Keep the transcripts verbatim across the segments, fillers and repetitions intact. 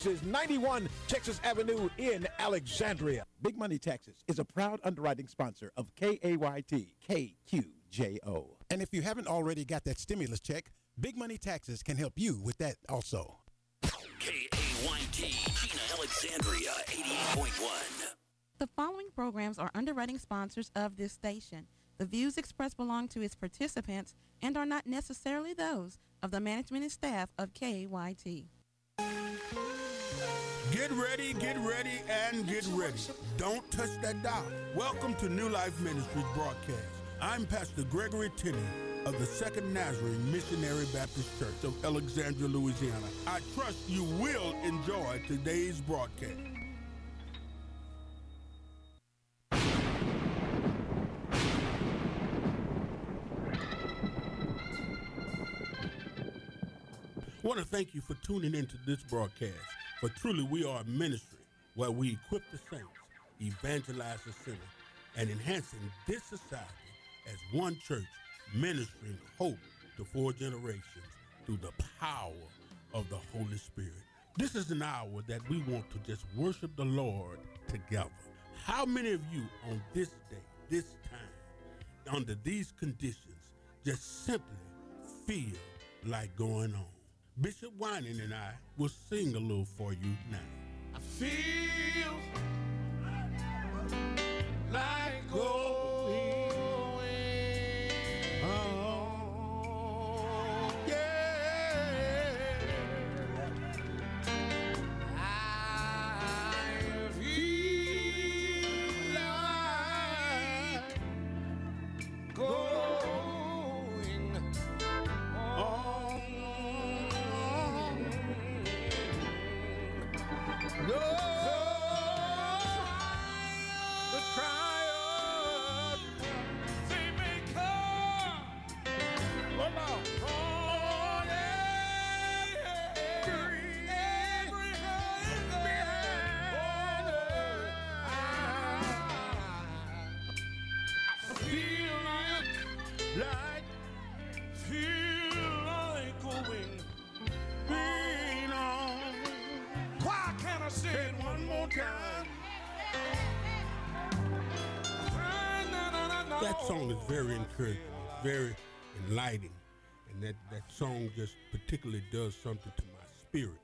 This is ninety-one Texas Avenue in Alexandria. Big Money Taxes is a proud underwriting sponsor of K A Y T K Q J O. And if you haven't already got that stimulus check, Big Money Taxes can help you with that also. K A Y T, Gina Alexandria, eighty-eight point one. The following programs are underwriting sponsors of this station. The views expressed belong to its participants and are not necessarily those of the management and staff of K A Y T. Get ready, get ready, and get ready. Don't touch that dial. Welcome to New Life Ministries broadcast. I'm Pastor Gregory Tenney of the Second Nazarene Missionary Baptist Church of Alexandria, Louisiana. I trust you will enjoy today's broadcast. I want to thank you for tuning into this broadcast. For truly we are a ministry where we equip the saints, evangelize the sinner, and enhancing this society as one church, ministering hope to four generations through the power of the Holy Spirit. This is an hour that we want to just worship the Lord together. How many of you on this day, this time, under these conditions, just simply feel like going on? Bishop Winan and I will sing a little for you now. I feel like going. Oh, yeah. I feel like going on. No, the trials, they may come. Oh, no. On every, every I feel like, like, feel like going. Being on. Why can't I say it one more time? That song is very encouraging, very enlightening, and that, that song just particularly does something to my spirit.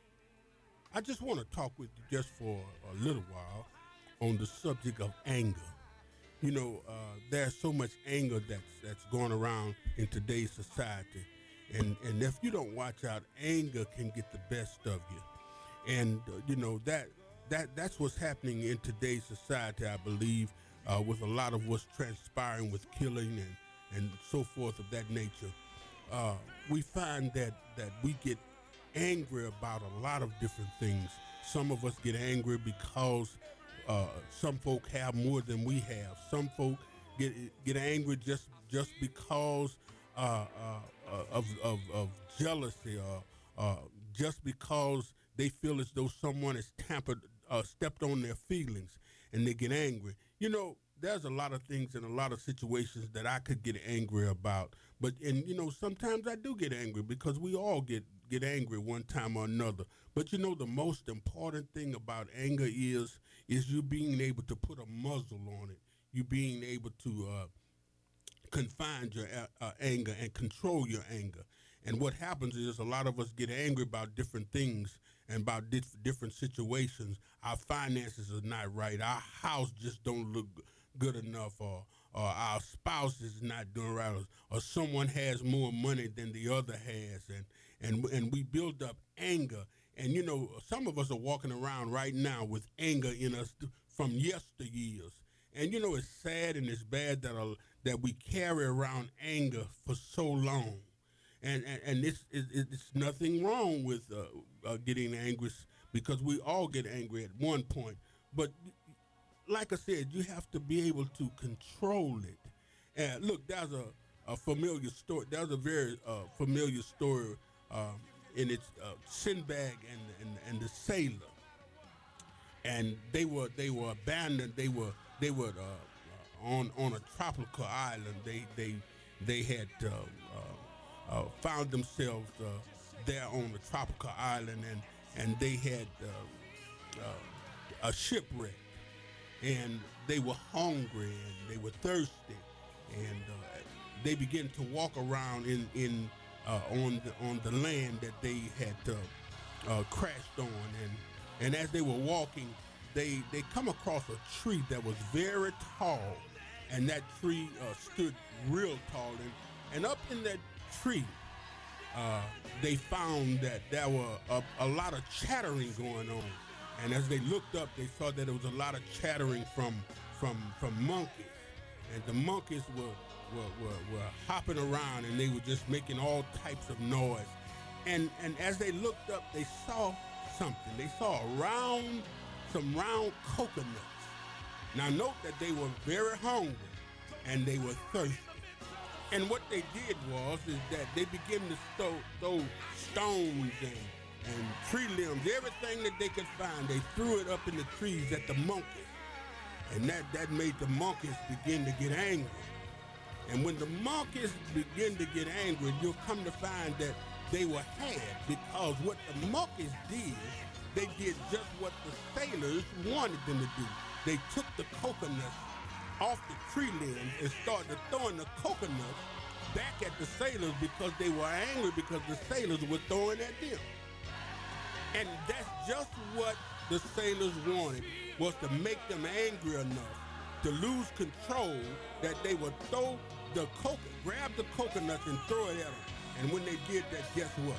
I just want to talk with you just for a little while on the subject of anger. You know, uh, there's so much anger that's that's going around in today's society, and, and if you don't watch out, anger can get the best of you. And, uh, you know, that that that's what's happening in today's society, I believe, uh, with a lot of what's transpiring with killing and, and so forth of that nature. Uh, we find that, that we get angry about a lot of different things. Some of us get angry because uh, some folk have more than we have. Some folk get get angry just just because uh, uh, of, of, of jealousy or Uh, just because they feel as though someone has tampered, uh, stepped on their feelings, and they get angry. You know, there's a lot of things and a lot of situations that I could get angry about. But, and, you know, sometimes I do get angry because we all get, get angry one time or another. But, you know, the most important thing about anger is, is you being able to put a muzzle on it. You being able to uh, confine your uh, anger and control your anger. And what happens is a lot of us get angry about different things and about dif- different situations. Our finances are not right. Our house just don't look good enough, or, or our spouse is not doing right, or, or someone has more money than the other has, and, and, and we build up anger. And, you know, some of us are walking around right now with anger in us from yesteryears. And, you know, it's sad and it's bad that uh, that we carry around anger for so long. And and, and it's, it's nothing wrong with uh, uh, getting angry, because we all get angry at one point. But like I said, you have to be able to control it. And look, there's a, a familiar story. There's a very uh, familiar story uh, in its uh, Sinbad and, and, and the sailor. And they were they were abandoned. They were they were uh, on on a tropical island. They they they had uh, uh, uh, found themselves uh, there on the tropical island, and and they had uh, uh, a shipwreck, and they were hungry and they were thirsty, and uh, they began to walk around in in uh, on the on the land that they had uh, uh, crashed on, and and as they were walking, they they come across a tree that was very tall, and that tree uh, stood real tall, and and up in that tree, uh, they found that there were a, a lot of chattering going on, and as they looked up, they saw that there was a lot of chattering from from from monkeys, and the monkeys were were, were, were hopping around, and they were just making all types of noise, and and as they looked up, they saw something. They saw a round, some round coconuts. Now note that they were very hungry and they were thirsty. And what they did was is that they began to throw, throw stones and, and tree limbs, everything that they could find. They threw it up in the trees at the monkeys. And that, that made the monkeys begin to get angry. And when the monkeys begin to get angry, you'll come to find that they were had, because what the monkeys did, they did just what the sailors wanted them to do. They took the coconuts off the tree limbs and started throwing the coconuts back at the sailors because they were angry because the sailors were throwing at them. And that's just what the sailors wanted, was to make them angry enough to lose control, that they would throw the coconut, grab the coconuts and throw it at them. And when they did that, guess what?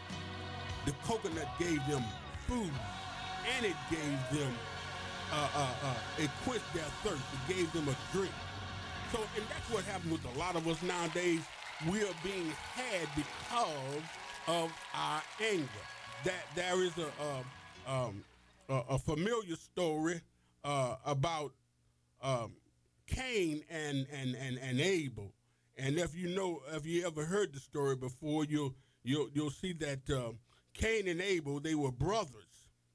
The coconut gave them food, and it gave them, uh, uh, uh, it quenched their thirst. It gave them a drink. So, and that's what happened with a lot of us nowadays. We are being had because of our anger. That there is a, a, um, a, a familiar story uh, about um, Cain and, and, and, and Abel. And if you know, if you ever heard the story before, you'll you'll you'll see that uh, Cain and Abel, they were brothers,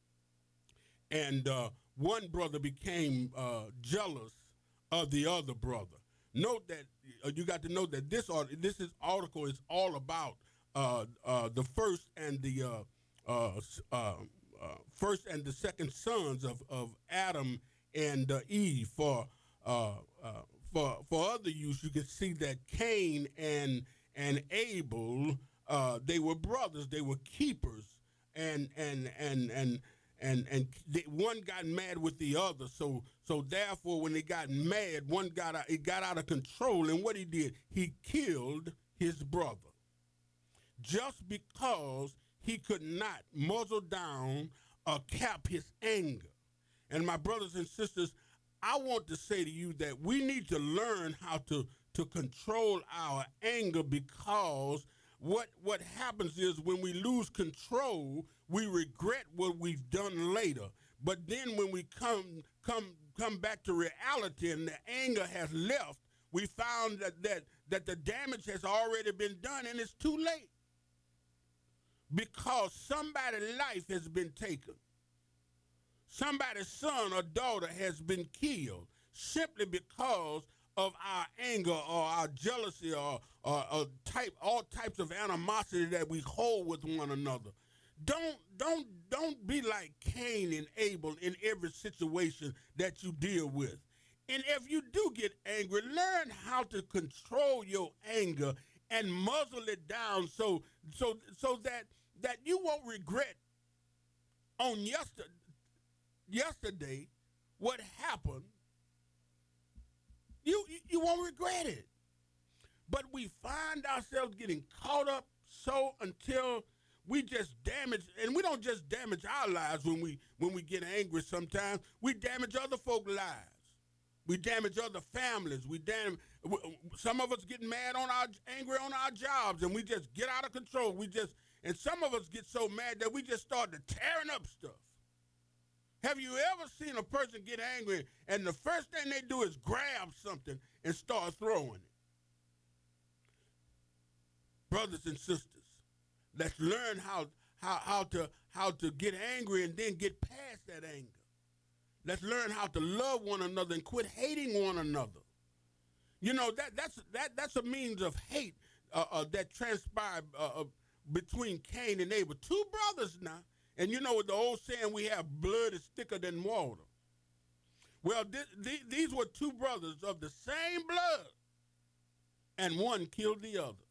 and uh, one brother became uh, jealous of the other brother. Note that uh, you got to know that this art, this is article is all about uh, uh, the first and the uh, uh, uh, uh, first and the second sons of of Adam and uh, Eve. For uh, uh, For for other use, you can see that Cain and and Abel, uh, they were brothers. They were keepers, and and and and and and they, one got mad with the other. So so therefore, when they got mad, one got out, it got out of control. And what he did, he killed his brother, just because he could not muzzle down or cap his anger. And my brothers and sisters, I want to say to you that we need to learn how to, to control our anger, because what what happens is when we lose control, we regret what we've done later. But then when we come come come back to reality and the anger has left, we found that that, that the damage has already been done, and it's too late, because somebody's life has been taken. Somebody's son or daughter has been killed simply because of our anger or our jealousy or, or, or type all types of animosity that we hold with one another. Don't don't don't be like Cain and Abel in every situation that you deal with. And if you do get angry, learn how to control your anger and muzzle it down so so so that that you won't regret on yesterday. Yesterday, what happened, you, you you won't regret it. But we find ourselves getting caught up so until we just damage, and we don't just damage our lives when we when we get angry sometimes. We damage other folks' lives. We damage other families. We damage, some of us get mad on our, angry on our jobs, and we just get out of control. We just, and some of us get so mad that we just start to tearing up stuff. Have you ever seen a person get angry and the first thing they do is grab something and start throwing it? Brothers and sisters, let's learn how, how, how, to, how to get angry and then get past that anger. Let's learn how to love one another and quit hating one another. You know, that, that's, that, that's a means of hate uh, uh, that transpired uh, uh, between Cain and Abel. Two brothers now. And you know the old saying we have, blood is thicker than water. Well, th- th- these were two brothers of the same blood, and one killed the other.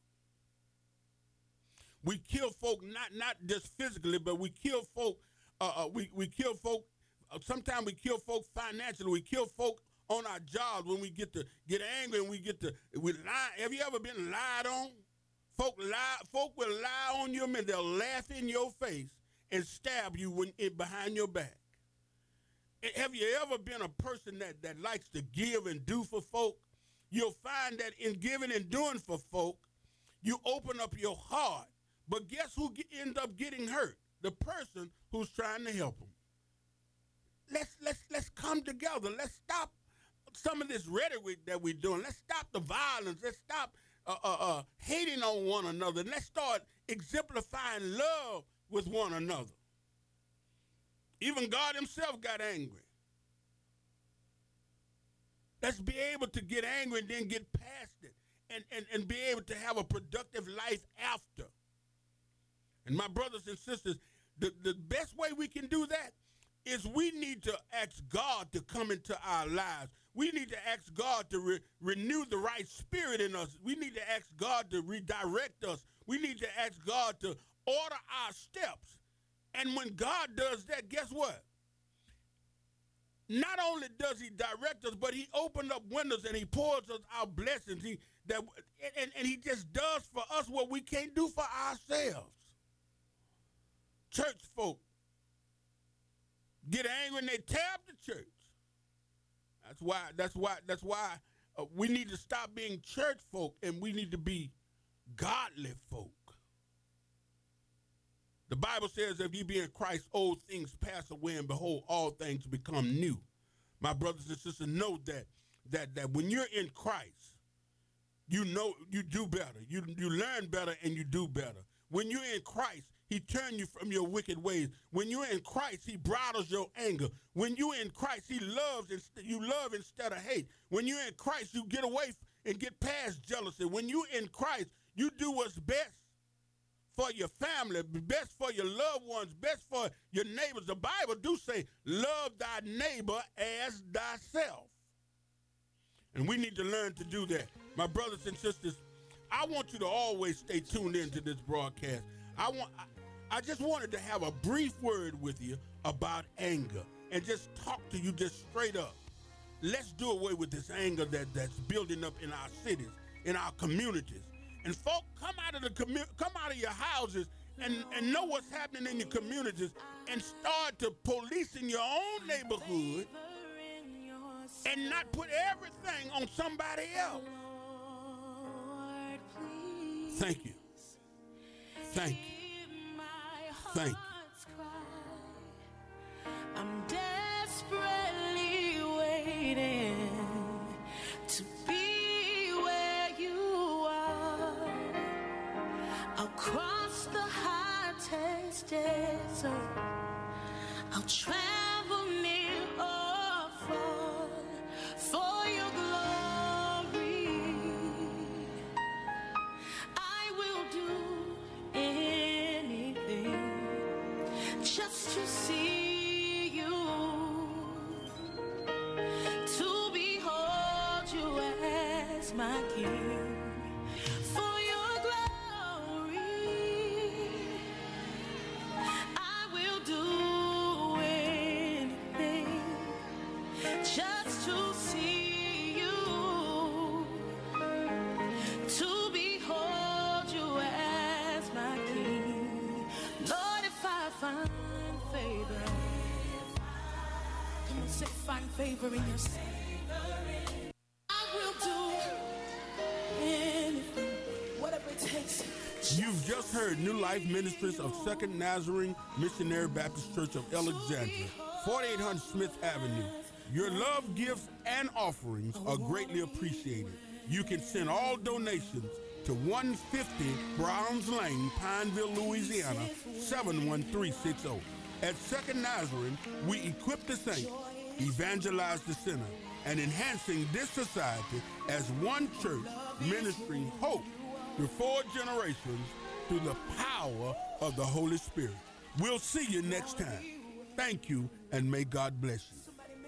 We kill folk not not just physically, but we kill folk. Uh, uh, we we kill folk. Uh, sometimes we kill folk financially. We kill folk on our jobs when we get to get angry and we get to we lie. Have you ever been lied on? Folk lie. Folk will lie on you, and they'll laugh in your face and stab you when it behind your back. Have you ever been a person that, that likes to give and do for folk? You'll find that in giving and doing for folk, you open up your heart. But guess who get, ends up getting hurt? The person who's trying to help them. Let's let's let's come together. Let's stop some of this rhetoric that we're doing. Let's stop the violence. Let's stop uh, uh, uh, hating on one another. Let's start exemplifying love with one another. Even God himself got angry. Let's be able to get angry and then get past it and, and, and be able to have a productive life after. And my brothers and sisters, the, the best way we can do that is we need to ask God to come into our lives. We need to ask God to re- renew the right spirit in us. We need to ask God to redirect us. We need to ask God to order our steps. And when God does that, guess what? Not only does he direct us, but he opens up windows and he pours us out blessings. He, that, and, and he just does for us what we can't do for ourselves. Church folk get angry and they tear up the church. That's why, that's why, that's why uh, we need to stop being church folk and we need to be godly folk. The Bible says, if you be in Christ, old things pass away, and behold, all things become new. My brothers and sisters, know that that that when you're in Christ, you know you do better. You you learn better and you do better. When you're in Christ, he turns you from your wicked ways. When you're in Christ, he bridles your anger. When you're in Christ, he loves and you love instead of hate. When you're in Christ, you get away and get past jealousy. When you're in Christ, you do what's best for your family, best for your loved ones, best for your neighbors. The Bible do say, love thy neighbor as thyself. And we need to learn to do that. My brothers and sisters, I want you to always stay tuned into this broadcast. I want, I, I just wanted to have a brief word with you about anger and just talk to you just straight up. Let's do away with this anger that, that's building up in our cities, in our communities. And folk, come out of the commu- come out of your houses and, and know what's happening in your communities and start to police in your own neighborhood and not put everything on somebody else. Thank you. Thank you. Thank you. I'm desperately waiting to be where you are. Across the hottest desert, I'll travel near or far for your glory. I will do anything just to see you, to behold you as my King. For your glory, I will do anything just to see you, to behold you as my King. Lord, if I find favor, come on, say find favor in your sight. I will do anything, whatever it takes. You've just heard New Life Ministries of Second Nazarene Missionary Baptist Church of Alexandria, forty-eight hundred Smith Avenue. Your love, gifts, and offerings are greatly appreciated. You can send all donations to one fifty Browns Lane, Pineville, Louisiana, seven one three six zero. At Second Nazarene, we equip the saints, evangelize the sinner, and enhancing this society as one church ministering hope to four generations through the power of the Holy Spirit. We'll see you next time. Thank you, and may God bless you.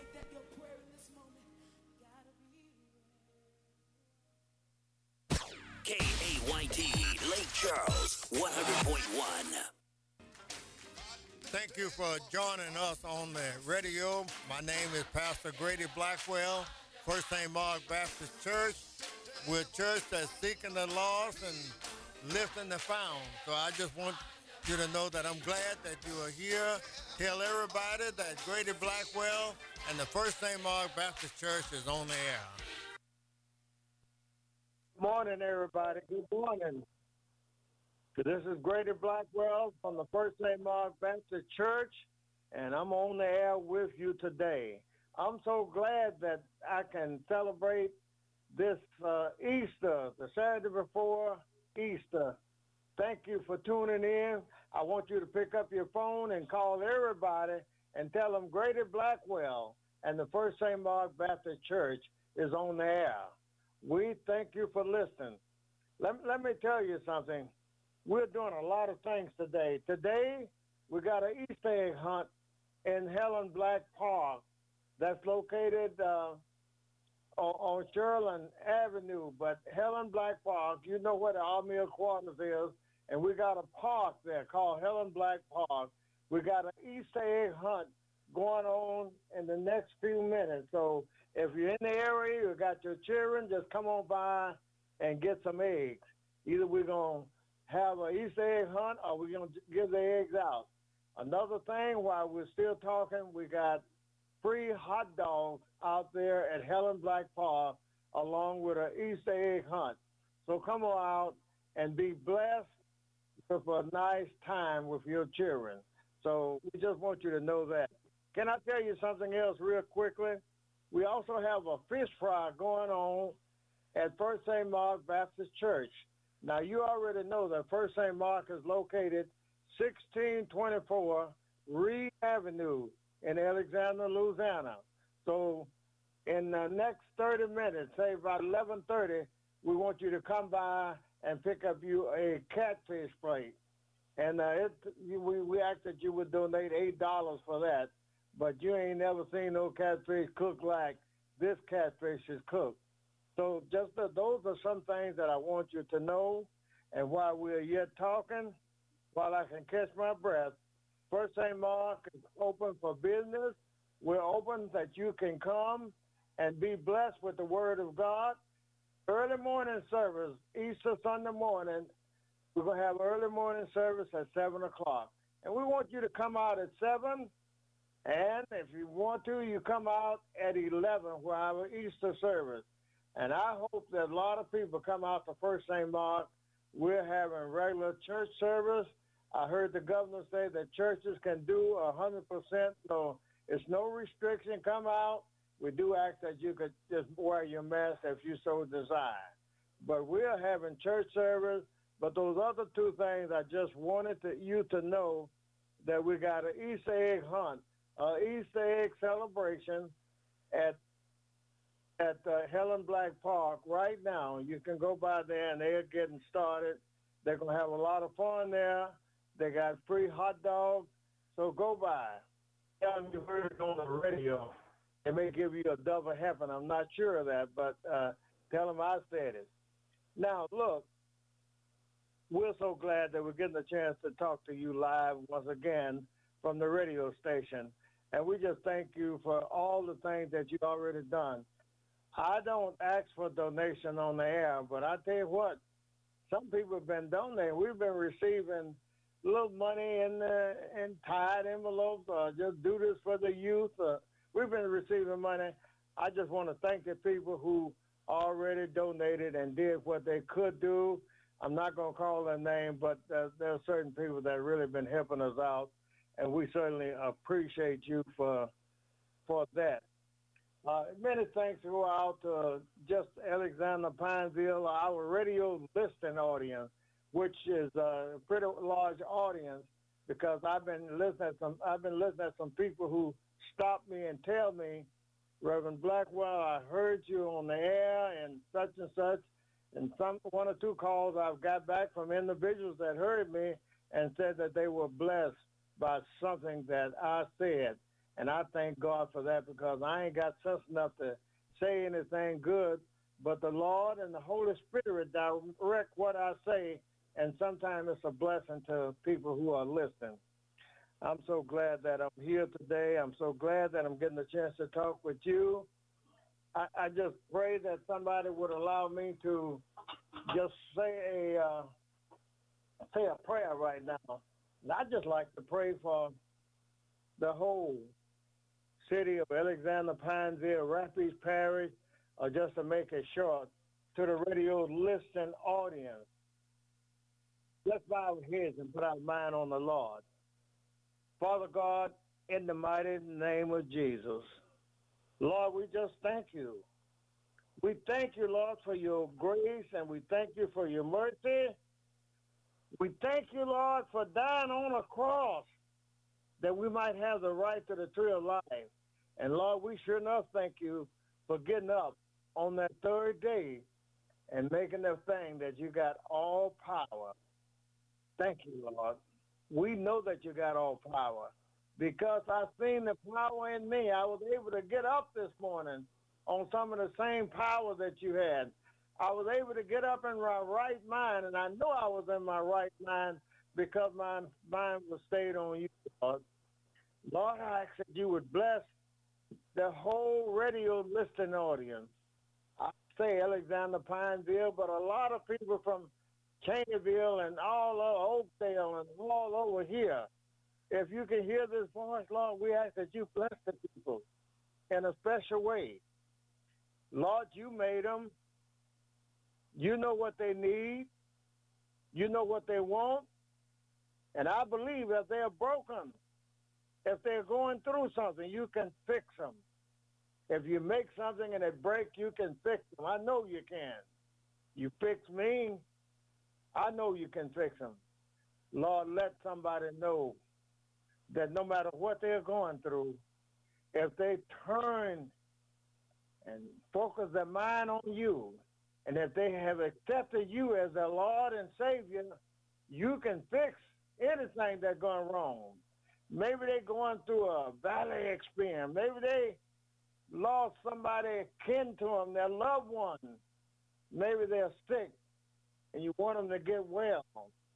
K A Y T, Lake Charles, one hundred point one. Thank you for joining us on the radio. My name is Pastor Grady Blackwell, First Saint Mark Baptist Church. We're a church that's seeking the lost and lifting the found. So I just want you to know that I'm glad that you are here. Tell everybody that Grady Blackwell and the First Saint Mark Baptist Church is on the air. Good morning, everybody. Good morning. This is Grady Blackwell from the First Saint Mark Baptist Church, and I'm on the air with you today. I'm so glad that I can celebrate this uh, Easter, the Saturday before Easter. Thank you for tuning in. I want you to pick up your phone and call everybody and tell them Grady Blackwell and the First Saint Mark Baptist Church is on the air. We thank you for listening. Let, let me tell you something. We're doing a lot of things today. Today, we got an Easter egg hunt in Helen Black Park that's located uh, on, on Sherland Avenue. But Helen Black Park, you know where the Army Quarters is, and we got a park there called Helen Black Park. We got an Easter egg hunt going on in the next few minutes. So if you're in the area, you got your children, just come on by and get some eggs. Either we're going to have an Easter egg hunt or we're going to give the eggs out. Another thing, while we're still talking, we got free hot dogs out there at Helen Black Park along with an Easter egg hunt. So come on out and be blessed with a nice time with your children. So we just want you to know that. Can I tell you something else real quickly? We also have a fish fry going on at First Saint Mark Baptist Church. Now, you already know that First Saint Mark is located sixteen twenty-four Reed Avenue in Alexandria, Louisiana. So in the next thirty minutes, say about eleven thirty, we want you to come by and pick up you a catfish plate. And uh, it, you, we, we ask that you would donate eight dollars for that. But you ain't never seen no catfish cooked like this catfish is cooked. So just uh, those are some things that I want you to know. And while we're yet talking, while I can catch my breath, First Saint Mark is open for business. We're open that you can come and be blessed with the Word of God. Early morning service, Easter Sunday morning, we're going to have early morning service at seven o'clock. And we want you to come out at seven. And if you want to, you come out at eleven for our Easter service. And I hope that a lot of people come out to First Saint Mark. We're having regular church service. I heard the governor say that churches can do one hundred percent, so it's no restriction. Come out. We do ask that you could just wear your mask if you so desire. But we're having church service. But those other two things, I just wanted to, you to know that we got an Easter egg hunt, an Easter egg celebration at at uh, Helen Black Park right now. You can go by there, and they're getting started. They're going to have a lot of fun there. They got free hot dogs, so go by. Tell them you heard it on the radio. They may give you a double helping. I'm not sure of that, but uh, tell them I said it. Now, look, we're so glad that we're getting a chance to talk to you live once again from the radio station. And we just thank you for all the things that you've already done. I don't ask for donation on the air, but I tell you what, some people have been donating. We've been receiving little money in the, in tied envelopes, or just do this for the youth. Uh, we've been receiving money. I just want to thank the people who already donated and did what they could do. I'm not going to call their name, but uh, there are certain people that really been helping us out, and we certainly appreciate you for for that. Uh, many thanks go out to just Alexander Pineville, our radio listening audience, which is a pretty large audience, because I've been listening at some I've been listening at some people who stop me and tell me, Reverend Blackwell, I heard you on the air and such and such, and some one or two calls I've got back from individuals that heard me and said that they were blessed by something that I said. And I thank God for that because I ain't got sense enough to say anything good, but the Lord and the Holy Spirit direct what I say, and sometimes it's a blessing to people who are listening. I'm so glad that I'm here today. I'm so glad that I'm getting a chance to talk with you. I, I just pray that somebody would allow me to just say a uh, say a prayer right now. And I just like to pray for the whole city of Alexander, Pineville, Rapides Parish, or just to make it short, to the radio listening audience. Let's bow our heads and put our mind on the Lord. Father God, in the mighty name of Jesus, Lord, we just thank you. We thank you, Lord, for your grace, and we thank you for your mercy. We thank you, Lord, for dying on a cross that we might have the right to the tree of life. And, Lord, we sure enough thank you for getting up on that third day and making the thing that you got all power. Thank you, Lord. We know that you got all power because I seen the power in me. I was able to get up this morning on some of the same power that you had. I was able to get up in my right mind, and I know I was in my right mind because my mind was stayed on you, Lord. Lord, I ask that you would bless the whole radio listening audience. I say Alexander Pineville, but a lot of people from Caneyville and all over Oakdale and all over here. If you can hear this voice, Lord, we ask that you bless the people in a special way. Lord, you made them. You know what they need. You know what they want. And I believe if they're broken, if they're going through something, you can fix them. If you make something and it breaks, you can fix them. I know you can. You fix me, I know you can fix them. Lord, let somebody know that no matter what they're going through, if they turn and focus their mind on you, and if they have accepted you as their Lord and Savior, you can fix anything that's going wrong. Maybe they're going through a valley experience. Maybe they lost somebody kin to them, their loved one. Maybe they're sick, and you want them to get well.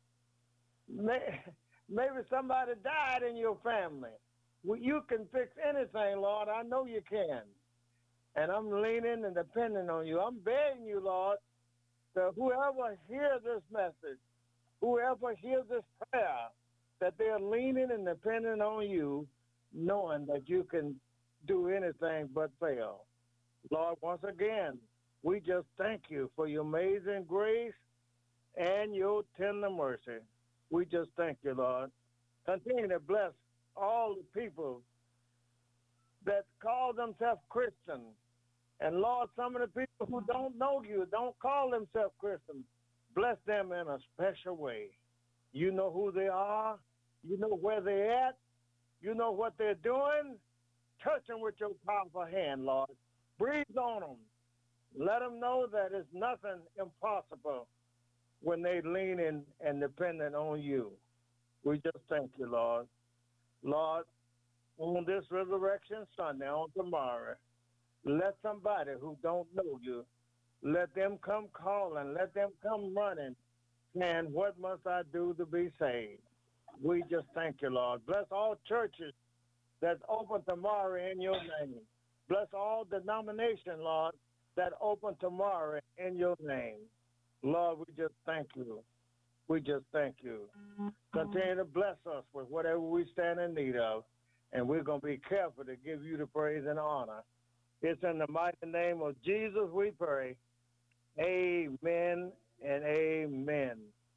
Maybe somebody died in your family. Well, you can fix anything, Lord. I know you can. And I'm leaning and depending on you. I'm begging you, Lord, that whoever hears this message, whoever hears this prayer, that they're leaning and depending on you, knowing that you can do anything but fail. Lord, once again, we just thank you for your amazing grace and your tender mercy. We just thank you, Lord. Continue to bless all the people that call themselves Christians. And Lord, some of the people who don't know you, don't call themselves Christians, bless them in a special way. You know who they are. You know where they're at. You know what they're doing. Touch them with your powerful hand, Lord. Breathe on them. Let them know that it's nothing impossible when they lean in and dependent on you. We just thank you, Lord. Lord, on this Resurrection Sunday, on tomorrow, let somebody who don't know you, let them come calling, let them come running, and what must I do to be saved? We just thank you, Lord. Bless all churches that's open tomorrow in your name. Bless all denominations, Lord, that open tomorrow in your name. Lord, we just thank you. We just thank you. Continue to bless us with whatever we stand in need of, and we're going to be careful to give you the praise and honor. It's in the mighty name of Jesus we pray. Amen and amen.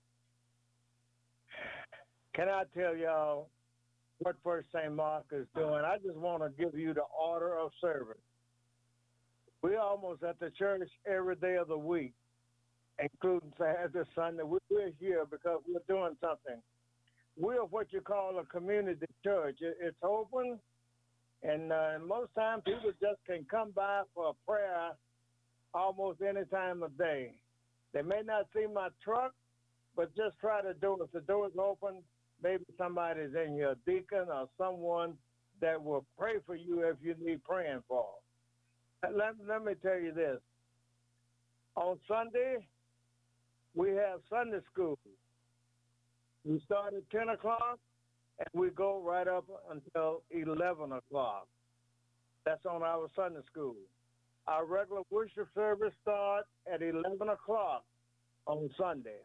Can I tell y'all what First Saint Mark is doing? I just want to give you the order of service. We're almost at the church every day of the week, including Saturday, Sunday. We're here because we're doing something. We're what you call a community church. It's open, and uh, most times people just can come by for a prayer almost any time of day. They may not see my truck, but just try the door. If the door is open, maybe somebody's in your deacon or someone that will pray for you if you need praying for. Let, let me tell you this. On Sunday, we have Sunday school. We start at ten o'clock, and we go right up until eleven o'clock. That's on our Sunday school. Our regular worship service starts at eleven o'clock on Sunday.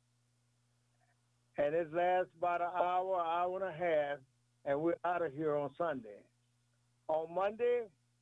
And it lasts about an hour, hour and a half, and we're out of here on Sunday. On Monday,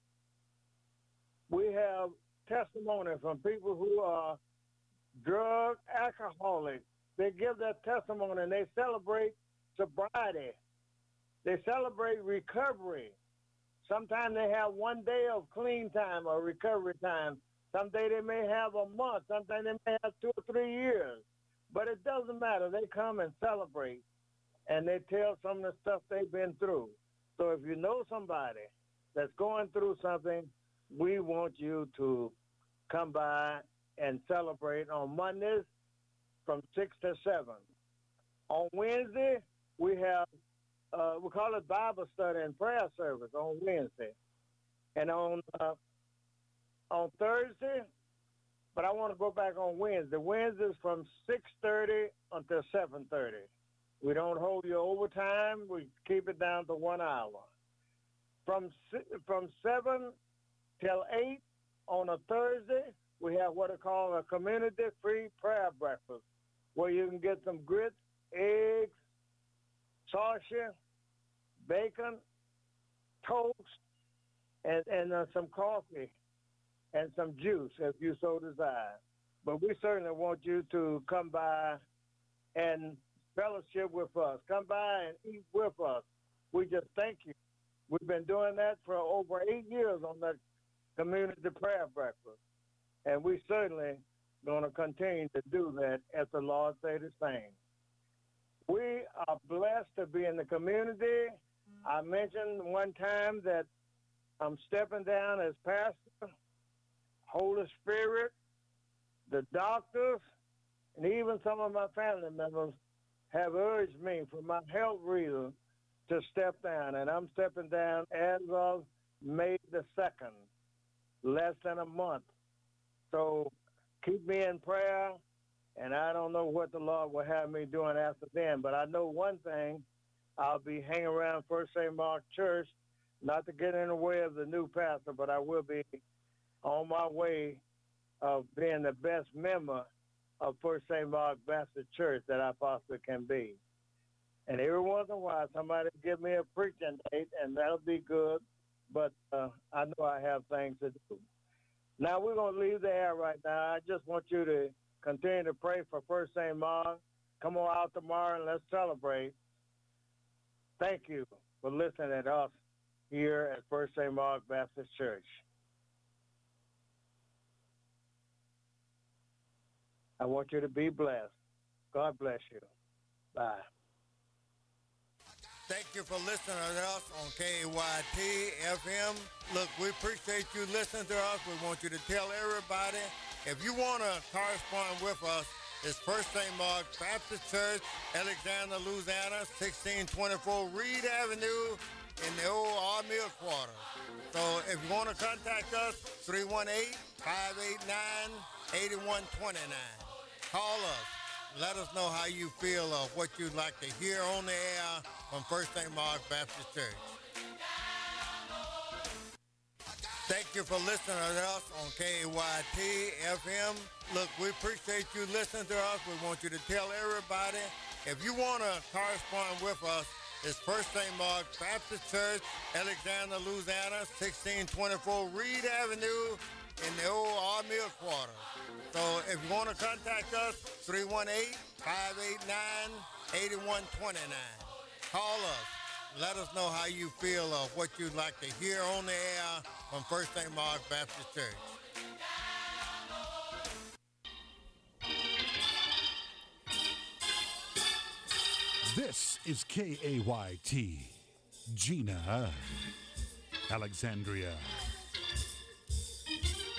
we have testimony from people who are drug alcoholics. They give their testimony and they celebrate sobriety. They celebrate recovery. Sometimes they have one day of clean time or recovery time. Some day they may have a month. Sometimes they may have two or three years. But it doesn't matter. They come and celebrate, and they tell some of the stuff they've been through. So if you know somebody that's going through something, we want you to come by and celebrate on Mondays from six to seven. On Wednesday, we have, uh, we call it Bible study and prayer service on Wednesday. And on uh, on Thursday, but I want to go back on Wednesday. Wednesdays from six thirty until seven thirty. We don't hold you overtime. We keep it down to one hour. From from seven till eight on a Thursday, we have what are called a community-free prayer breakfast, where you can get some grits, eggs, sausage, bacon, toast, and, and uh, some coffee and some juice if you so desire. But we certainly want you to come by and fellowship with us. Come by and eat with us. We just thank you. We've been doing that for over eight years on that community prayer breakfast. And we certainly going to continue to do that as the Lord say the same. We are blessed to be in the community. I mentioned one time that I'm stepping down as pastor. Holy Spirit, the doctors, and even some of my family members have urged me for my health reasons to step down. And I'm stepping down as of May the second, less than a month. So keep me in prayer, and I don't know what the Lord will have me doing after then. But I know one thing, I'll be hanging around First Saint Mark Church, not to get in the way of the new pastor, but I will be on my way of being the best member of First Saint Mark Baptist Church that I possibly can be. And every once in a while, somebody give me a preaching date, and that'll be good, but uh, I know I have things to do. Now, we're going to leave the air right now. I just want you to continue to pray for First Saint Mark. Come on out tomorrow and let's celebrate. Thank you for listening to us here at First Saint Mark Baptist Church. I want you to be blessed. God bless you. Bye. Thank you for listening to us on K A Y T F M. Look, we appreciate you listening to us. We want you to tell everybody. If you want to correspond with us, it's First Saint Mark Baptist Church, Alexandria, Louisiana, sixteen twenty-four Reed Avenue in the old Army Quarter. So if you want to contact us, three one eight, five eight nine, eight one two nine. Call us. Let us know how you feel of what you'd like to hear on the air from First Saint Mark Baptist Church. Thank you for listening to us on K A Y T F M. Look, we appreciate you listening to us. We want you to tell everybody. If you want to correspond with us, it's First Saint Mark Baptist Church, Alexandria, Louisiana, sixteen twenty-four Reed Avenue in the old Army Quarter. So if you want to contact us, three one eight, five eight nine, eight one two nine. Call us. Let us know how you feel of what you'd like to hear on the air from First Saint Mark Baptist Church. This is K A Y T, Gina, Alexandria.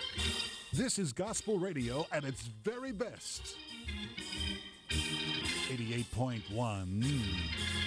This is gospel radio at its very best. eighty-eight point one.